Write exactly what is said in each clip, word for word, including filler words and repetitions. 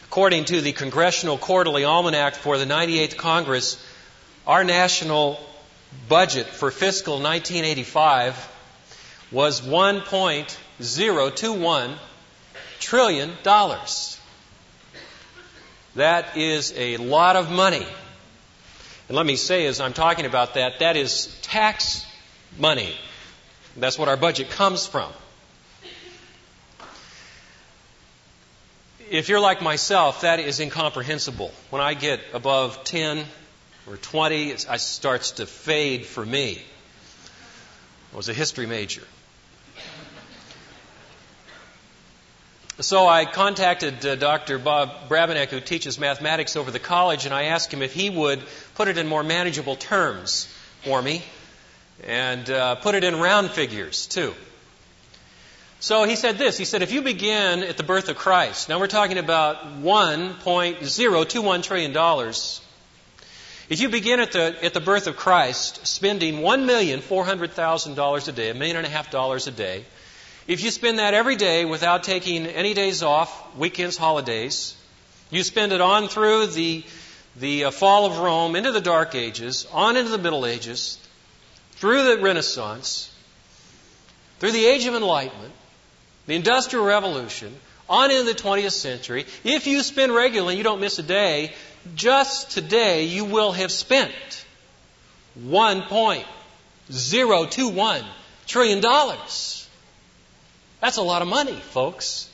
According to the Congressional Quarterly Almanac for the ninety-eighth Congress, our national budget for fiscal nineteen eighty-five was one point zero two one trillion dollars. That is a lot of money. And let me say, as I'm talking about that, that is tax money. That's what our budget comes from. If you're like myself, that is incomprehensible. When I get above ten or twenty, it starts to fade for me. I was a history major. So I contacted uh, Doctor Bob Brabenek, who teaches mathematics over the college, and I asked him if he would put it in more manageable terms for me and uh, put it in round figures, too. So he said this. He said, if you begin at the birth of Christ, now we're talking about one point zero two one trillion dollars. If you begin at the at the birth of Christ, spending one million four hundred thousand dollars a day, a million and a half dollars a day, if you spend that every day without taking any days off, weekends, holidays, you spend it on through the, the uh, fall of Rome, into the Dark Ages, on into the Middle Ages, through the Renaissance, through the Age of Enlightenment, the Industrial Revolution, on into the twentieth century. If you spend regularly, you don't miss a day, just today you will have spent one point zero two one trillion dollars. That's a lot of money, folks.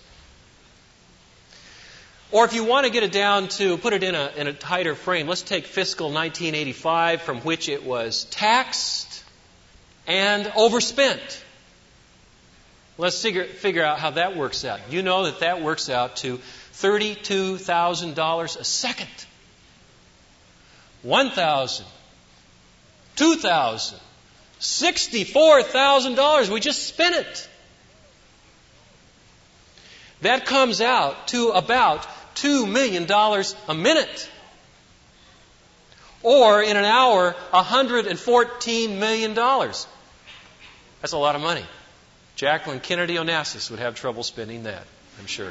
Or if you want to get it down to, put it in a, in a tighter frame, let's take fiscal nineteen eighty-five, from which it was taxed and overspent. Let's figure, figure out how that works out. You know that that works out to thirty-two thousand dollars a second. one thousand dollars, two thousand dollars, sixty-four thousand dollars. We just spent it. That comes out to about two million dollars a minute. Or in an hour, one hundred fourteen million dollars. That's a lot of money. Jacqueline Kennedy Onassis would have trouble spending that, I'm sure.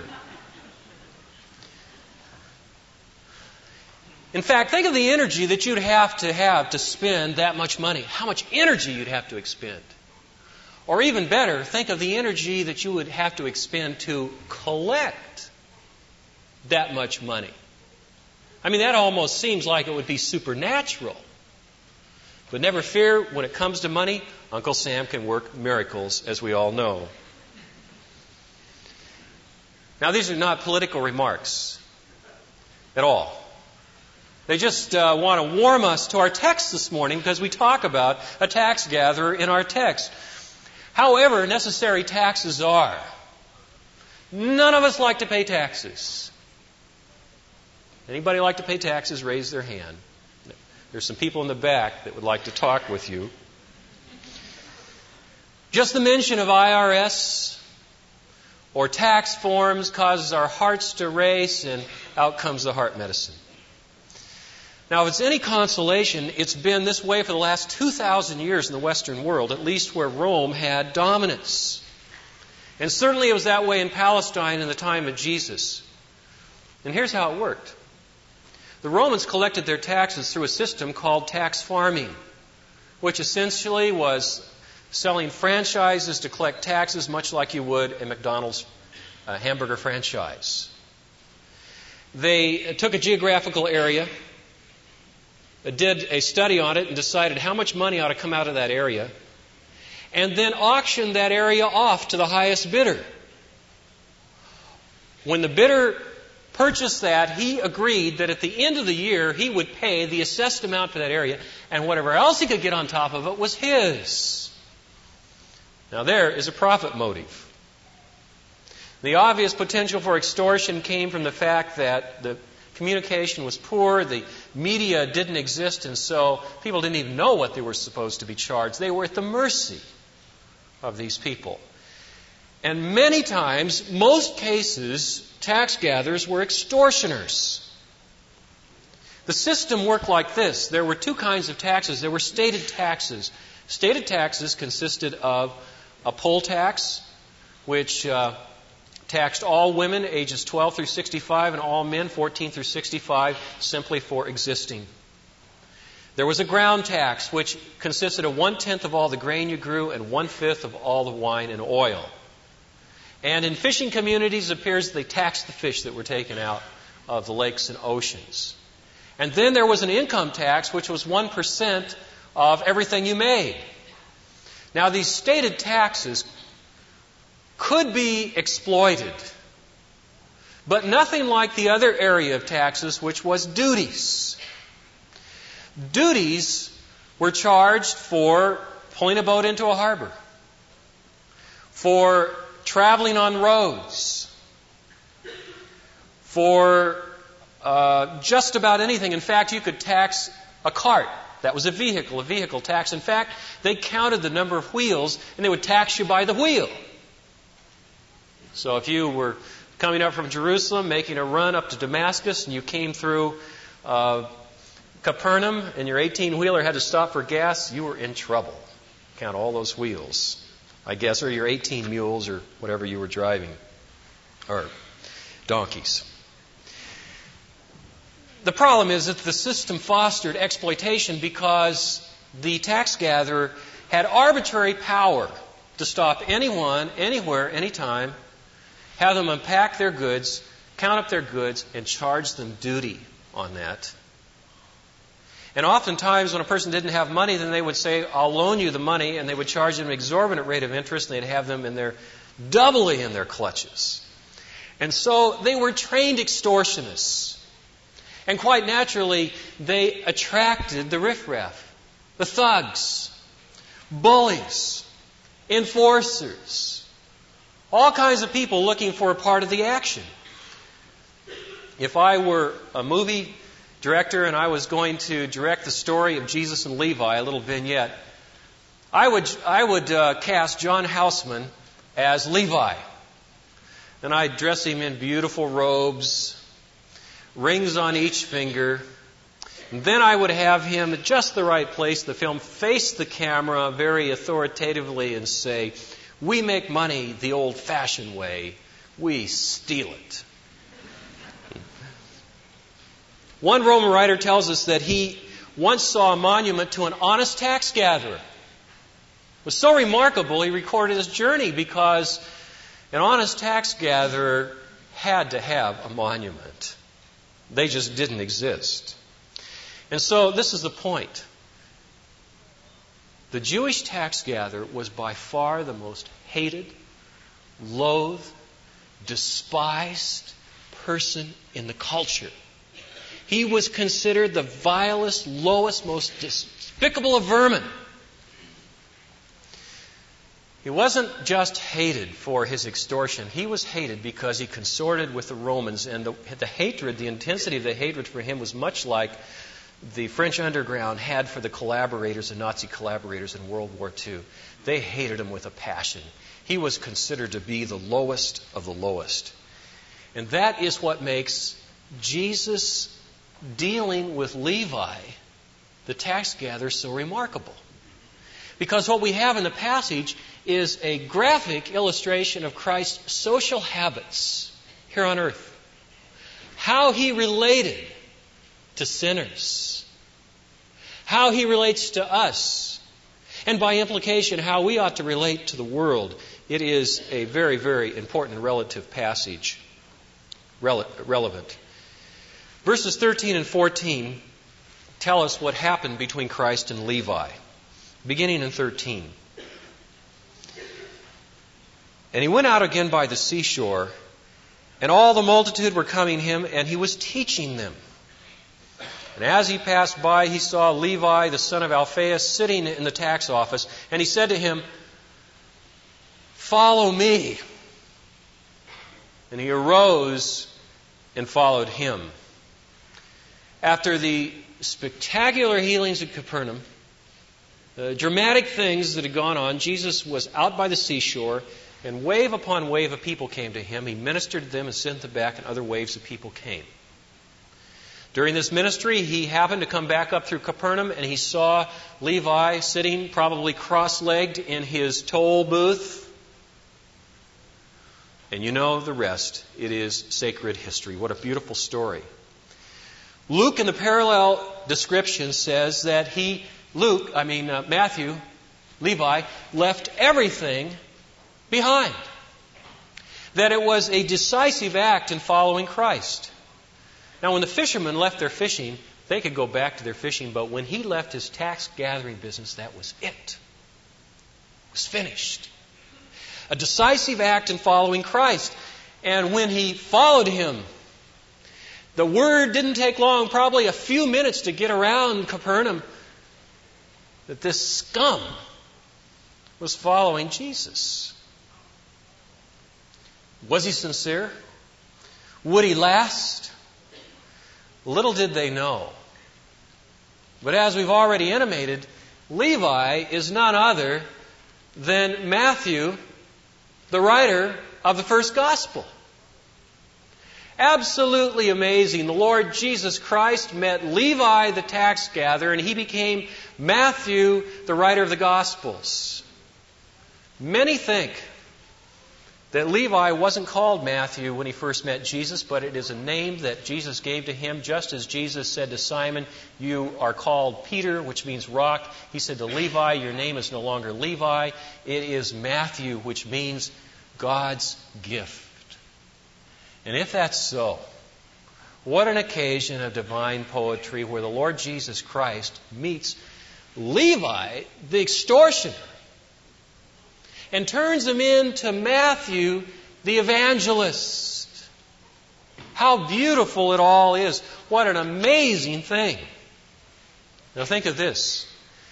In fact, think of the energy that you'd have to have to spend that much money. How much energy you'd have to expend. Or even better, think of the energy that you would have to expend to collect that much money. I mean, that almost seems like it would be supernatural. But never fear, when it comes to money, Uncle Sam can work miracles, as we all know. Now, these are not political remarks at all. They just uh, want to warm us to our text this morning, because we talk about a tax gatherer in our text. However necessary taxes are, none of us like to pay taxes. Anybody like to pay taxes? Raise their hand. There's some people in the back that would like to talk with you. Just the mention of I R S or tax forms causes our hearts to race, and out comes the heart medicine. Now, if it's any consolation, it's been this way for the last two thousand years in the Western world, at least where Rome had dominance. And certainly it was that way in Palestine in the time of Jesus. And here's how it worked. The Romans collected their taxes through a system called tax farming, which essentially was selling franchises to collect taxes, much like you would a McDonald's uh, hamburger franchise. They took a geographical area, did a study on it, and decided how much money ought to come out of that area, and then auctioned that area off to the highest bidder. When the bidder purchased that, he agreed that at the end of the year he would pay the assessed amount for that area, and whatever else he could get on top of it was his. Now there is a profit motive. The obvious potential for extortion came from the fact that the communication was poor, the media didn't exist, and so people didn't even know what they were supposed to be charged. They were at the mercy of these people. And many times, most cases, tax gatherers were extortioners. The system worked like this. There were two kinds of taxes. There were stated taxes. Stated taxes consisted of a poll tax, which uh, taxed all women ages twelve through sixty-five and all men fourteen through sixty-five simply for existing. There was a ground tax which consisted of one-tenth of all the grain you grew and one-fifth of all the wine and oil. And in fishing communities, it appears they taxed the fish that were taken out of the lakes and oceans. And then there was an income tax which was one percent of everything you made. Now, these stated taxes could be exploited, but nothing like the other area of taxes, which was duties. Duties were charged for pulling a boat into a harbor, for traveling on roads, for uh, just about anything. In fact, you could tax a cart. That was a vehicle, a vehicle tax. In fact, they counted the number of wheels, and they would tax you by the wheel. So if you were coming up from Jerusalem, making a run up to Damascus, and you came through uh, Capernaum, and your eighteen-wheeler had to stop for gas, you were in trouble. Count all those wheels, I guess, or your eighteen mules, or whatever you were driving, or donkeys. The problem is that the system fostered exploitation because the tax gatherer had arbitrary power to stop anyone, anywhere, anytime, have them unpack their goods, count up their goods, and charge them duty on that. And oftentimes when a person didn't have money, then they would say, I'll loan you the money, and they would charge them an exorbitant rate of interest, and they'd have them in their, doubly in their clutches. And so they were trained extortionists. And quite naturally, they attracted the riffraff, the thugs, bullies, enforcers, all kinds of people looking for a part of the action. If I were a movie director and I was going to direct the story of Jesus and Levi, a little vignette, I would I would uh, cast John Houseman as Levi. And I'd dress him in beautiful robes, rings on each finger. And then I would have him at just the right place, the film, face the camera very authoritatively and say, we make money the old-fashioned way. We steal it. One Roman writer tells us that he once saw a monument to an honest tax gatherer. It was so remarkable, he recorded his journey because an honest tax gatherer had to have a monument. They just didn't exist. And so this is the point. The Jewish tax gatherer was by far the most hated, loathed, despised person in the culture. He was considered the vilest, lowest, most despicable of vermin. He wasn't just hated for his extortion. He was hated because he consorted with the Romans, and the, the hatred, the intensity of the hatred for him was much like the French underground had for the collaborators, the Nazi collaborators in World War Two. They hated him with a passion. He was considered to be the lowest of the lowest. And that is what makes Jesus dealing with Levi, the tax gatherer, so remarkable. Because what we have in the passage is a graphic illustration of Christ's social habits here on earth. How he related to sinners. How he relates to us. And by implication, how we ought to relate to the world. It is a very, very important relative passage. Rele- relevant. Verses thirteen and fourteen tell us what happened between Christ and Levi. Beginning in thirteen. And he went out again by the seashore, and all the multitude were coming to him, and he was teaching them. And as he passed by, he saw Levi, the son of Alphaeus, sitting in the tax office, and he said to him, "Follow me." And he arose and followed him. After the spectacular healings at Capernaum, the dramatic things that had gone on, Jesus was out by the seashore, and wave upon wave of people came to him. He ministered to them and sent them back, and other waves of people came. During this ministry, he happened to come back up through Capernaum, and he saw Levi sitting probably cross-legged in his toll booth, And you know the rest. It is sacred history. What a beautiful story. Luke, in the parallel description, says that he, Luke, I mean uh, Matthew, Levi, left everything behind. That it was a decisive act in following Christ. Now, when the fishermen left their fishing, they could go back to their fishing, but when he left his tax gathering business, that was it. It was finished. A decisive act in following Christ. And when he followed him, the word didn't take long, probably a few minutes to get around Capernaum, that this scum was following Jesus. Was he sincere? Would he last? Little did they know. But as we've already intimated, Levi is none other than Matthew, the writer of the first gospel. Absolutely amazing. The Lord Jesus Christ met Levi the tax gatherer, and he became Matthew, the writer of the Gospels. Many think that Levi wasn't called Matthew when he first met Jesus, but it is a name that Jesus gave to him, just as Jesus said to Simon, "You are called Peter," which means rock. He said to Levi, "Your name is no longer Levi. It is Matthew," which means God's gift. And if that's so, what an occasion of divine poetry where the Lord Jesus Christ meets Levi, the extortioner, and turns him into Matthew, the evangelist. How beautiful it all is. What an amazing thing. Now think of this.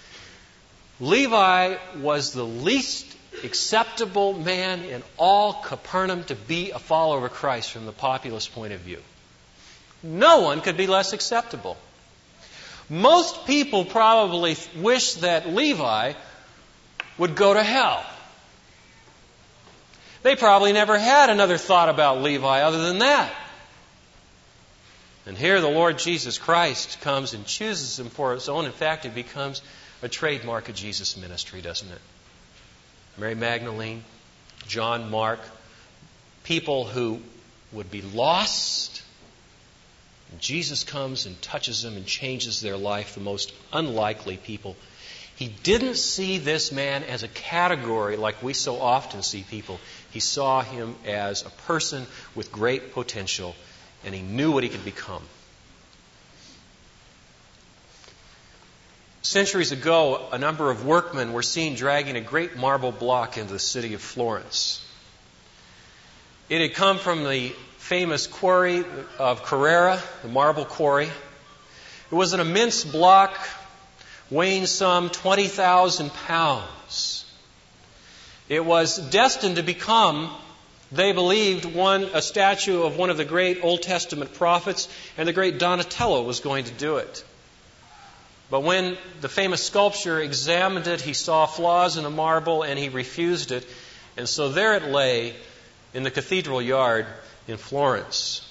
Levi was the least acceptable man in all Capernaum to be a follower of Christ from the populace point of view. No one could be less acceptable. Most people probably wish that Levi would go to hell. They probably never had another thought about Levi other than that. And here the Lord Jesus Christ comes and chooses him for his own. In fact, it becomes a trademark of Jesus' ministry, doesn't it? Mary Magdalene, John Mark, people who would be lost. And Jesus comes and touches them and changes their life, the most unlikely people. He didn't see this man as a category like we so often see people. He saw him as a person with great potential, and he knew what he could become. Centuries ago, a number of workmen were seen dragging a great marble block into the city of Florence. It had come from the famous quarry of Carrara, the marble quarry. It was an immense block weighing some twenty thousand pounds. It was destined to become, they believed, one a statue of one of the great Old Testament prophets, and the great Donatello was going to do it. But when the famous sculptor examined it, he saw flaws in the marble and he refused it. And so there it lay in the cathedral yard in Florence.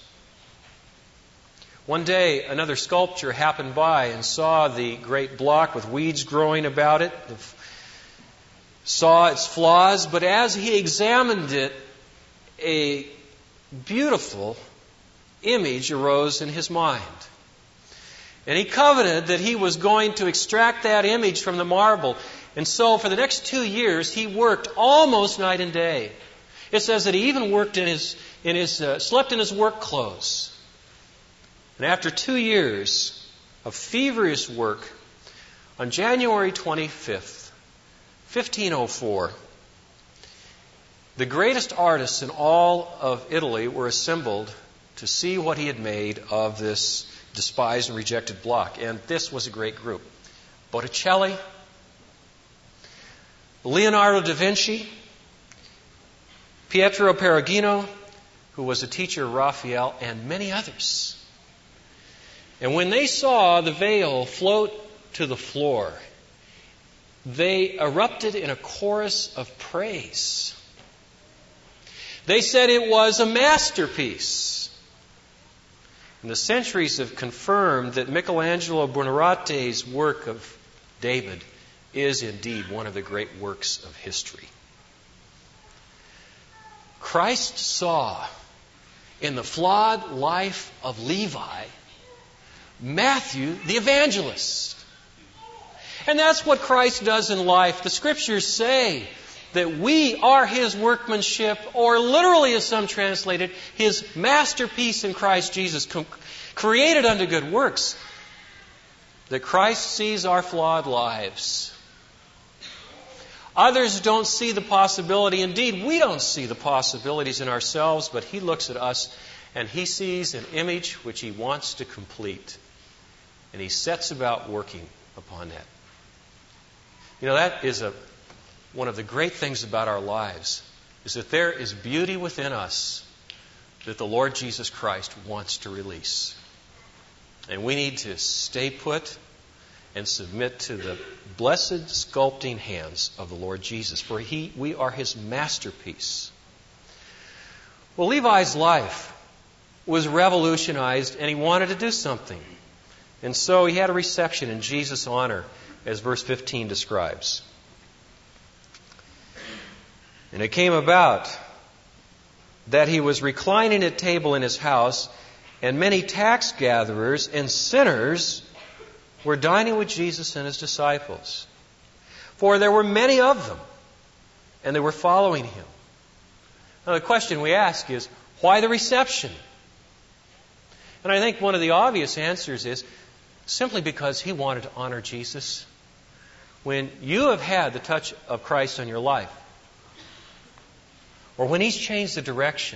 One day, another sculptor happened by and saw the great block with weeds growing about it, saw its flaws, but as he examined it, a beautiful image arose in his mind. And he covenanted that he was going to extract that image from the marble. And so for the next two years, he worked almost night and day. It says that he even worked in his, in his uh, slept in his work clothes. And after two years of feverish work, on January twenty-fifth, fifteen oh four, the greatest artists in all of Italy were assembled to see what he had made of this despised and rejected block. And this was a great group. Botticelli, Leonardo da Vinci, Pietro Perugino, who was a teacher of Raphael, and many others. And when they saw the veil float to the floor, they erupted in a chorus of praise. They said it was a masterpiece. And the centuries have confirmed that Michelangelo Buonarrote's work of David is indeed one of the great works of history. Christ saw in the flawed life of Levi Matthew the evangelist. And that's what Christ does in life. The Scriptures say that we are His workmanship, or literally, as some translate it, His masterpiece in Christ Jesus, created unto good works. That Christ sees our flawed lives. Others don't see the possibility. Indeed, we don't see the possibilities in ourselves, but He looks at us and He sees an image which He wants to complete. And He sets about working upon that. You know, that is a, one of the great things about our lives, is that there is beauty within us that the Lord Jesus Christ wants to release. And we need to stay put and submit to the blessed sculpting hands of the Lord Jesus, for he, we are His masterpiece. Well, Levi's life was revolutionized, and he wanted to do something. And so he had a reception in Jesus' honor, as verse fifteen describes. And it came about that he was reclining at table in his house, and many tax gatherers and sinners were dining with Jesus and His disciples. For there were many of them, and they were following Him. Now the question we ask is, why the reception? And I think one of the obvious answers is simply because He wanted to honor Jesus. When you have had the touch of Christ on your life, or when He's changed the direction,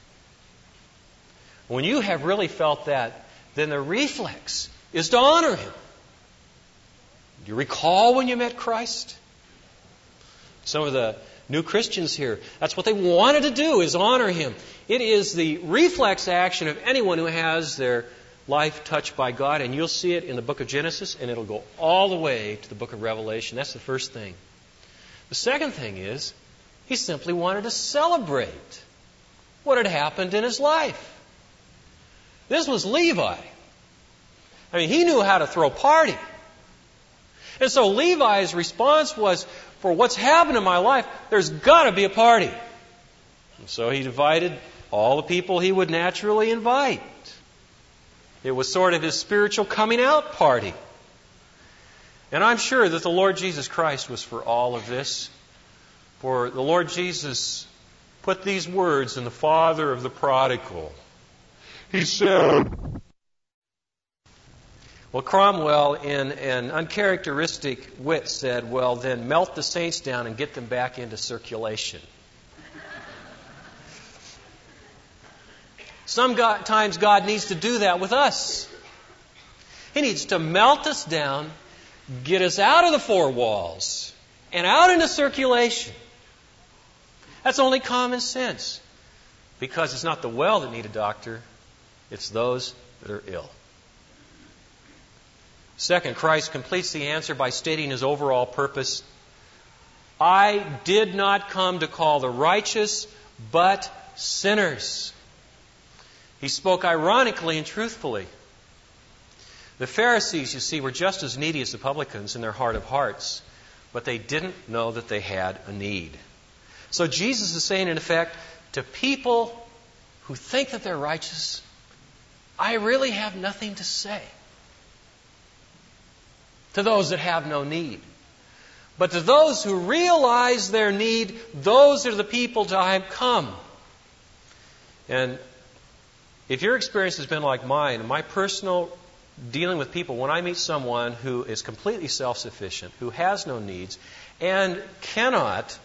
when you have really felt that, then the reflex is to honor Him. Do you recall when you met Christ? Some of the new Christians here, that's what they wanted to do, is honor Him. It is the reflex action of anyone who has their life touched by God, and you'll see it in the book of Genesis, and it'll go all the way to the book of Revelation. That's the first thing. The second thing is, he simply wanted to celebrate what had happened in his life. This was Levi. I mean, he knew how to throw a party. And so Levi's response was, for what's happened in my life, there's got to be a party. And so he invited all the people he would naturally invite. It was sort of his spiritual coming out party. And I'm sure that the Lord Jesus Christ was for all of this. For the Lord Jesus put these words in the father of the prodigal. He said, well, Cromwell, in an uncharacteristic wit, said, well, then melt the saints down and get them back into circulation. Sometimes God needs to do that with us. He needs to melt us down, get us out of the four walls, and out into circulation. That's only common sense. Because it's not the well that need a doctor, it's those that are ill. Second, Christ completes the answer by stating His overall purpose. I did not come to call the righteous, but sinners. He spoke ironically and truthfully. The Pharisees, you see, were just as needy as the publicans in their heart of hearts, but they didn't know that they had a need. So Jesus is saying, in effect, to people who think that they're righteous, I really have nothing to say. To those that have no need. But to those who realize their need, those are the people to I have come. And if your experience has been like mine, my personal dealing with people, when I meet someone who is completely self-sufficient, who has no needs, and cannot,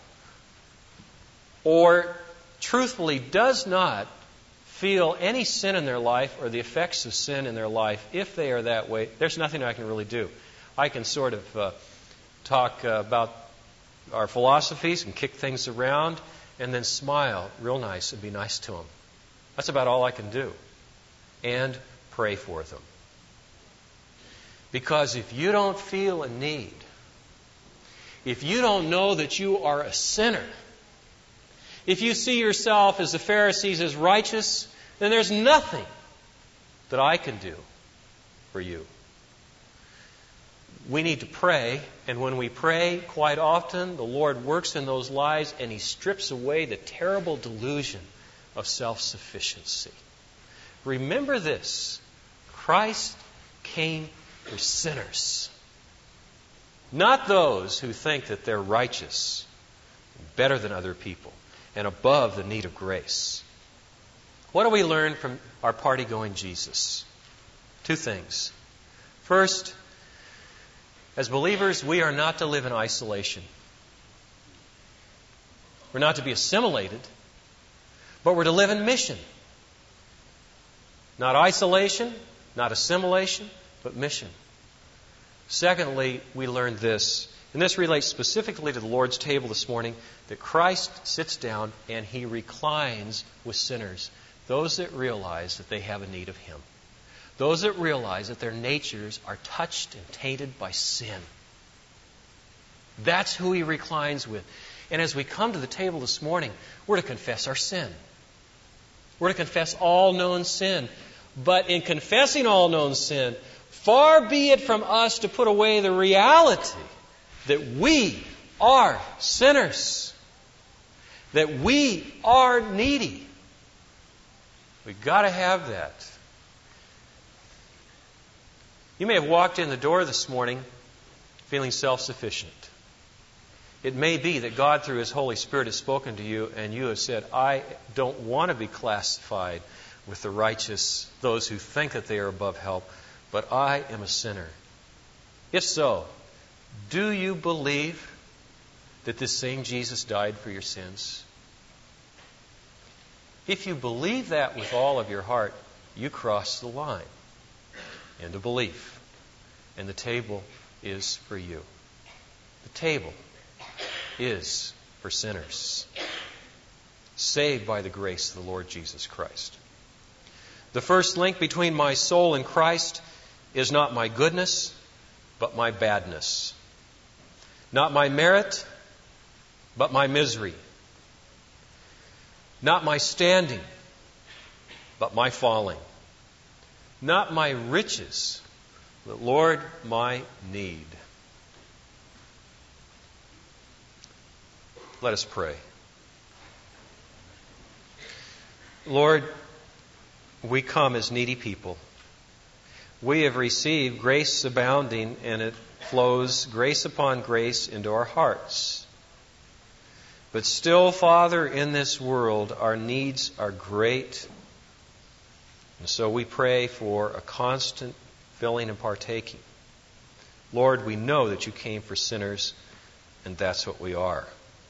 or truthfully does not feel any sin in their life or the effects of sin in their life, if they are that way, there's nothing I can really do. I can sort of uh, talk uh, about our philosophies and kick things around and then smile real nice and be nice to them. That's about all I can do. And pray for them. Because if you don't feel a need, if you don't know that you are a sinner, if you see yourself as the Pharisees as righteous, then there's nothing that I can do for you. we need to pray, and when we pray, quite often, the Lord works in those lives and He strips away the terrible delusion of self-sufficiency. Remember this: Christ came for sinners, not those who think that they're righteous, better than other people, and above the need of grace. What do we learn from our party-going Jesus? Two things. First, as believers, we are not to live in isolation. We're not to be assimilated, but we're to live in mission. Not isolation, not assimilation, but mission. Secondly, we learned this, and this relates specifically to the Lord's table this morning, that Christ sits down and He reclines with sinners, those that realize that they have a need of Him. Those that realize that their natures are touched and tainted by sin. That's who He reclines with. And as we come to the table this morning, we're to confess our sin. We're to confess all known sin. But in confessing all known sin, far be it from us to put away the reality that we are sinners, that we are needy. We've got to have that. You may have walked in the door this morning feeling self-sufficient. It may be that God, through His Holy Spirit, has spoken to you and you have said, I don't want to be classified with the righteous, those who think that they are above help, but I am a sinner. If so, do you believe that this same Jesus died for your sins? If you believe that with all of your heart, you cross the line into belief. And the table is for you. The table is for sinners, saved by the grace of the Lord Jesus Christ. The first link between my soul and Christ is not my goodness, but my badness. Not my merit, but my misery. Not my standing, but my falling. Not my riches, but, Lord, my need. Let us pray. Lord, we come as needy people. We have received grace abounding, and it flows grace upon grace into our hearts. But still, Father, in this world, our needs are great. And so we pray for a constant filling and partaking. Lord, we know that You came for sinners, and that's what we are.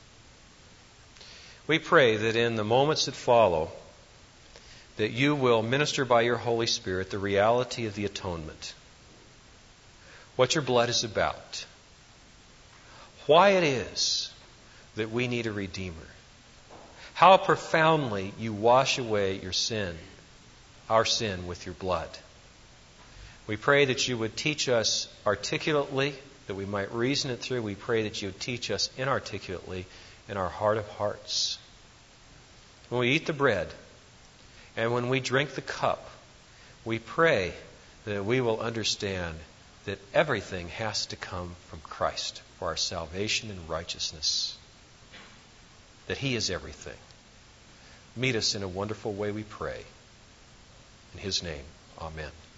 We pray that in the moments that follow, that You will minister by Your Holy Spirit the reality of the atonement. What Your blood is about. Why it is that we need a Redeemer. How profoundly You wash away your sin, our sin, with Your blood. We pray that You would teach us articulately, that we might reason it through. We pray that You would teach us inarticulately in our heart of hearts. When we eat the bread and when we drink the cup, we pray that we will understand that everything has to come from Christ for our salvation and righteousness. That He is everything. Meet us in a wonderful way, we pray. In His name, amen.